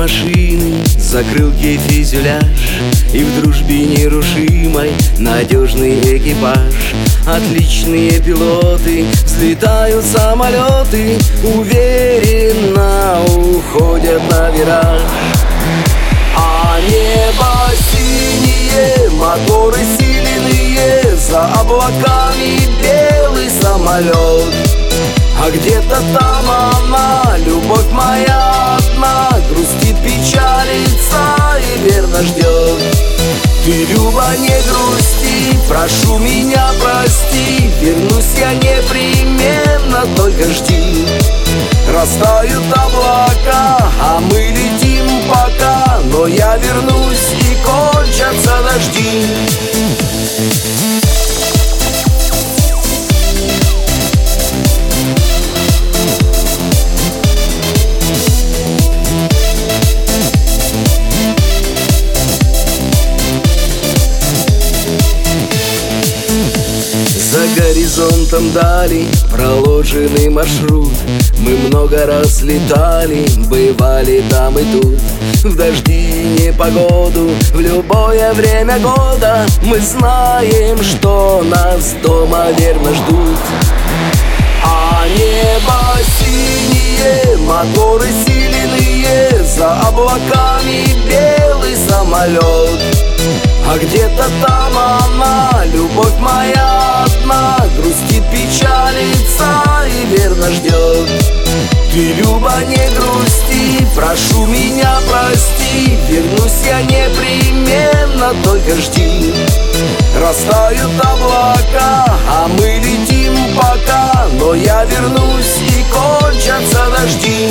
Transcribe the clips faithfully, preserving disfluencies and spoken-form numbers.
машины, закрылки фюзеляж, и в дружбе нерушимой надежный экипаж. Отличные пилоты, взлетают самолеты, уверенно уходят на вираж. А небо синее, моторы силенные, за облаками белый самолет. А где-то там она, любовь моя одна, грустит, печалится и верно ждет. Ты, Люба, не грусти, прошу меня прости, вернусь я непременно, только жди. Растают облака, а мы летим пока, но я вернусь и кончатся дожди. За горизонтом дали проложенный маршрут. Мы много раз летали, бывали там и тут. В дожди и непогоду, в любое время года мы знаем, что нас дома верно ждут. А небо синее, моторы силенные, за облаками белый самолет. А где-то там она, любовь моя одна, грустит, печалится и верно ждет. Ты, Люба, не грусти, прошу меня прости, вернусь я непременно, только жди. Растают облака, а мы летим пока, но я вернусь и кончатся дожди.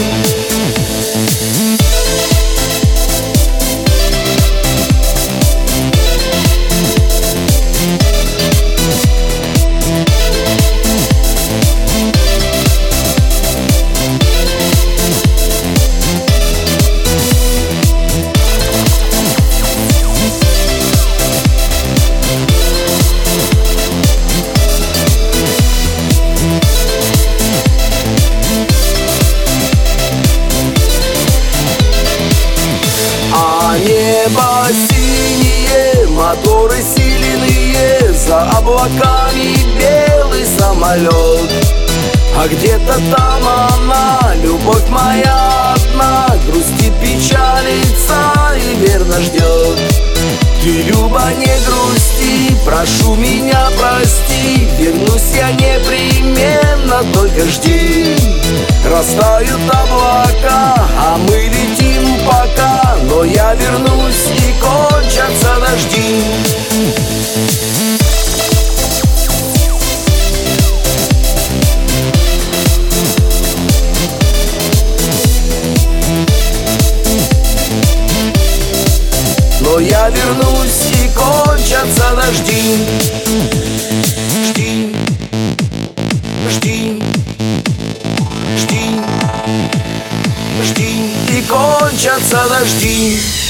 Небо синее, моторы силенные, за облаками белый самолет. А где-то там она, любовь моя одна, грустит, печалится и верно ждет. Ты, Люба, не грусти, прошу меня прости, вернусь я непременно, только жди. Растают облака, а мы летим пока, но я вернусь и кончатся дожди. Но я вернусь и кончатся дожди. Жди, жди, жди, жди, и кончатся дожди.